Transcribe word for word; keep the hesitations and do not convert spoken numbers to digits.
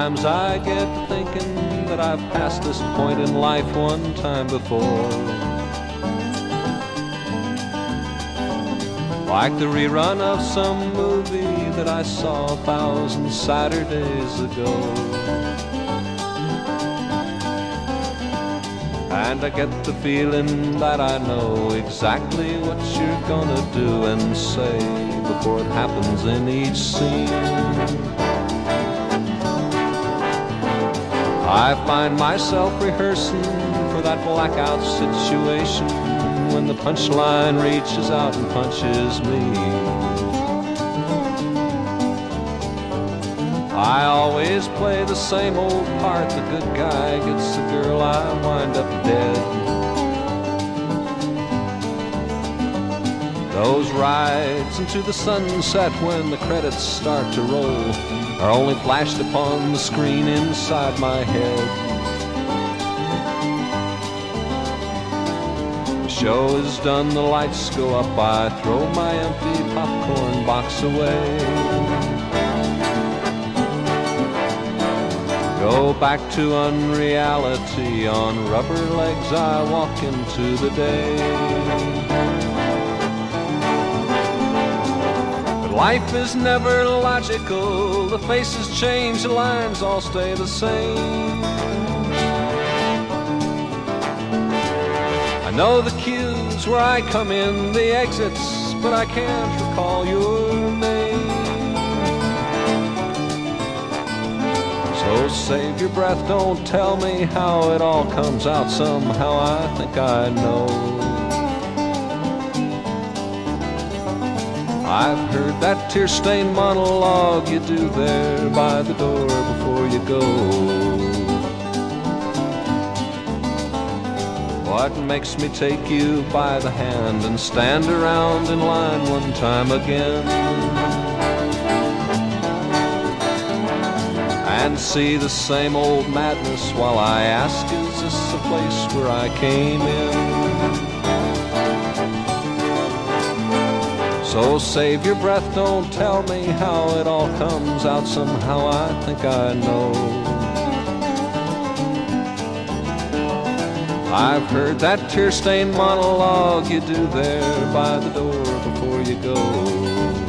Sometimes I get to thinking that I've passed this point in life one time before. Like the rerun of some movie that I saw a thousand Saturdays ago. And I get the feeling that I know exactly what you're gonna do and say before it happens in each scene. I find myself rehearsing for that blackout situation when the punchline reaches out and punches me. I always play the same old part. The good guy gets the girl, I wind up dead. Those rides into the sunset when the credits start to roll are only flashed upon the screen inside my head. The show is done, the lights go up, I throw my empty popcorn box away. Go back to unreality, on rubber legs I walk into the day. Life is never logical, the faces change, the lines all stay the same. I know the cues where I come in, the exits, but I can't recall your name. So save your breath, don't tell me how it all comes out somehow, I think I know. I've heard that tear-stained monologue you do there by the door before you go. What makes me take you by the hand and stand around in line one time again and see the same old madness while I ask, is this a place where I came in? So save your breath, don't tell me how it all comes out somehow, I think I know. I've heard that tear-stained monologue you do there by the door before you go.